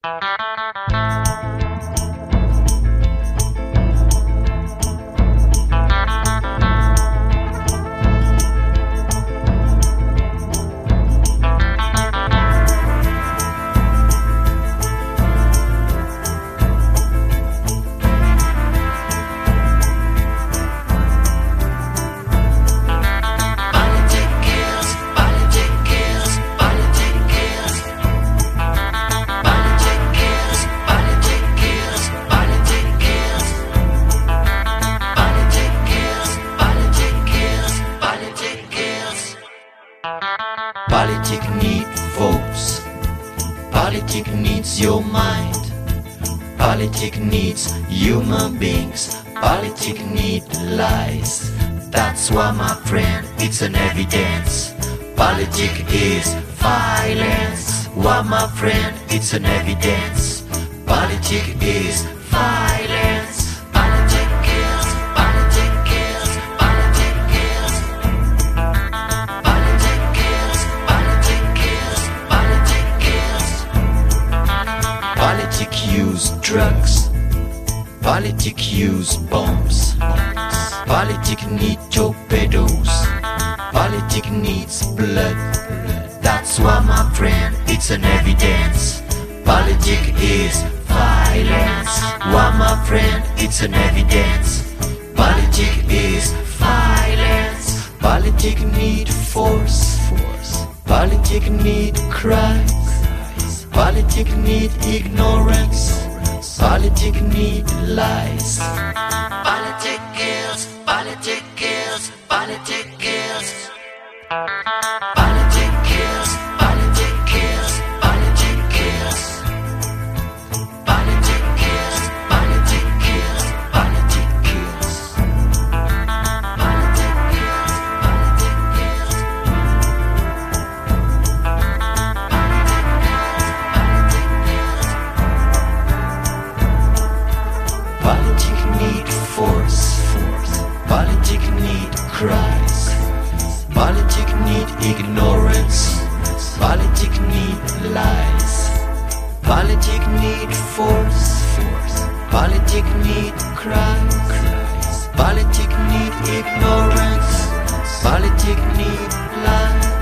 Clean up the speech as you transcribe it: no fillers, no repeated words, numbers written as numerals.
Politics need votes. Politics needs your mind. Politics needs human beings. Politics need lies. That's why, my friend, it's an evidence. Politics is violence. Why, my friend, it's an evidence. Politics is violence. Politics kills. Politics kills. Politics kills. Politics kills. Politics kills. Politics kills. Politics use drugs. Politics use bombs. Politics need torpedoes. Politics needs blood. That's why, my friend, it's an evidence. Politics is violence. Why, my friend, it's an evidence. Politics is violence. Politics need force. Politics need cries. Politics need ignorance. Politics need lies. Politics kills. Politics kills. Politics kills. Politics kills. Politics kills. Politics kills. Politics kills. Politics kills. Politics kills. Politics need force. Politics need cries. Politics need ignorance. Politics need lies. Politics need force. Politics need cries. Politics need ignorance. Politics need lies.